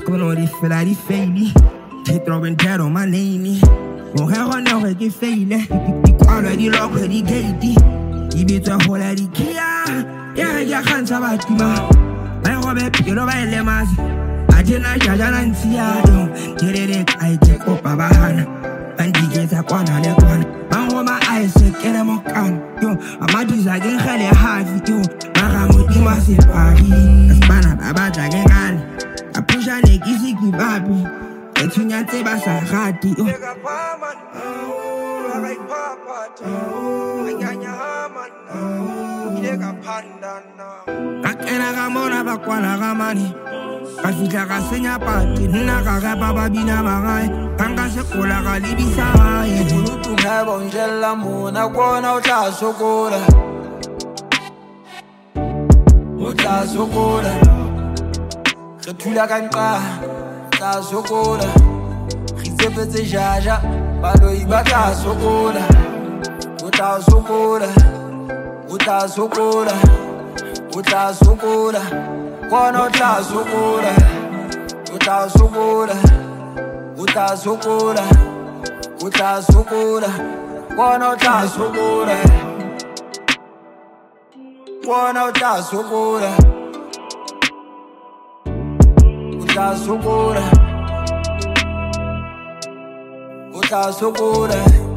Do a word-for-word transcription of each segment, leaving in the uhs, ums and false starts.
Kono di fela di feili. They throwing dead on my name. Oh, hell, I know I get failed. Already locked with the gate. You beat a whole lot of Kia. Yeah, you can't have a tima. I hope you know my lemmas. I didn't judge and see I don't get it. I take up a bahana and you get up one on the one. I want my eyes to get them on can. Yo, I'm a desire again, hell, hard for you. I'm with you, massive party. A spanner, a bad again. I push a leg, easy, keep happy. It's when you take us a heart. You make a palm, I like Papa. I got your hammer. You make a panda. I can't have more of a quana money. I feel like I sing a party. Naga Baba Bina Marai. Kanga Sekola Galibisa. You to have on Jella Moon. I want out as so good. What as so good. The Tulaganta. Sokola, Rizepete Jaja, Balo Ibata Sokola, Uta Sokola, Uta Sokola, Uta Sokola, Konota Sokola, Uta Sokola, Uta Sokola, Uta Sokola, Konota Sokola, Konota Sokola. Uta Sokola, Uta Sokola,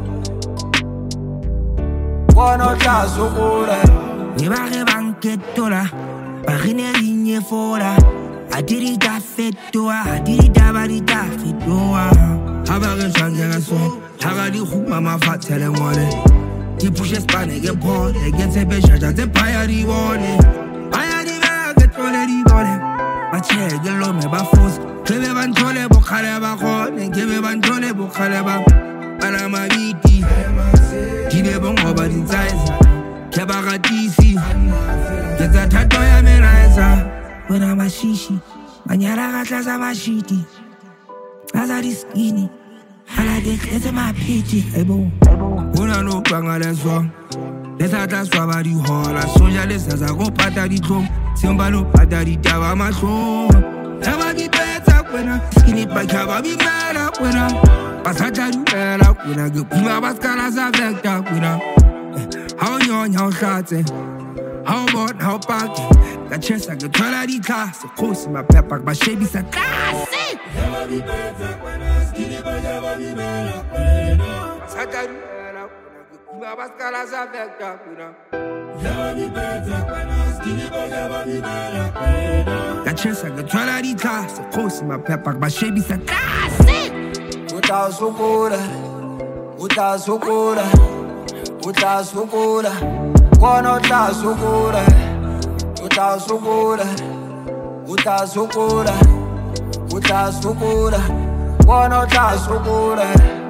Uta Sokola. We bare banketola, barine ligne fola. Adiri da fetoa, adiri da bari da fetoa. Habare changera so, hagadi khuma mafatele mole. Ti pushe spane ge pole, ge tebe jaja te paya di wole. Paya di ga ge tole di wole. Bache gelo me ba force kebe bantole bokhale ba khone kebe bantole bokhale ba ala mabiti dibe bongo ba dintsaiza keba gatisi ketsa thato ya melaisa bona mashishi manyara ga tlaza mashiti aza diskini ala de ketse mapiti ebo bona no bangala swa letsa tla swa ba di hola soja letsa za go pata di tlong Simba no patari tava maso. Never be better when I skinny back have a be mad up when I Passager you mad up when I go Pima Bascala Zavecta when I How young, how short, how about how packed the chest I get all the class. Of course, my pepper, my shaby's a classic. Never be better when I skinny back have a be mad up when I Passager you mad up when I go Pima Bascala Zavecta when I Never be better when I skinny but never be better. That chest I got all the class. Of course, my pepper, my shaby's a classic. Uta Sokola, Uta Sokola, Uta Sokola, Konota Sokola, Uta Sokola, Uta Sokola, Uta Sokola, Konota Sokola,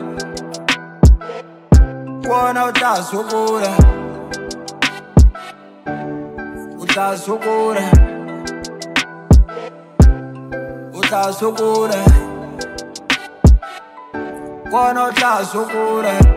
Konota Sokola. Uta Sokola, Uta Sokola, Konota Sokola.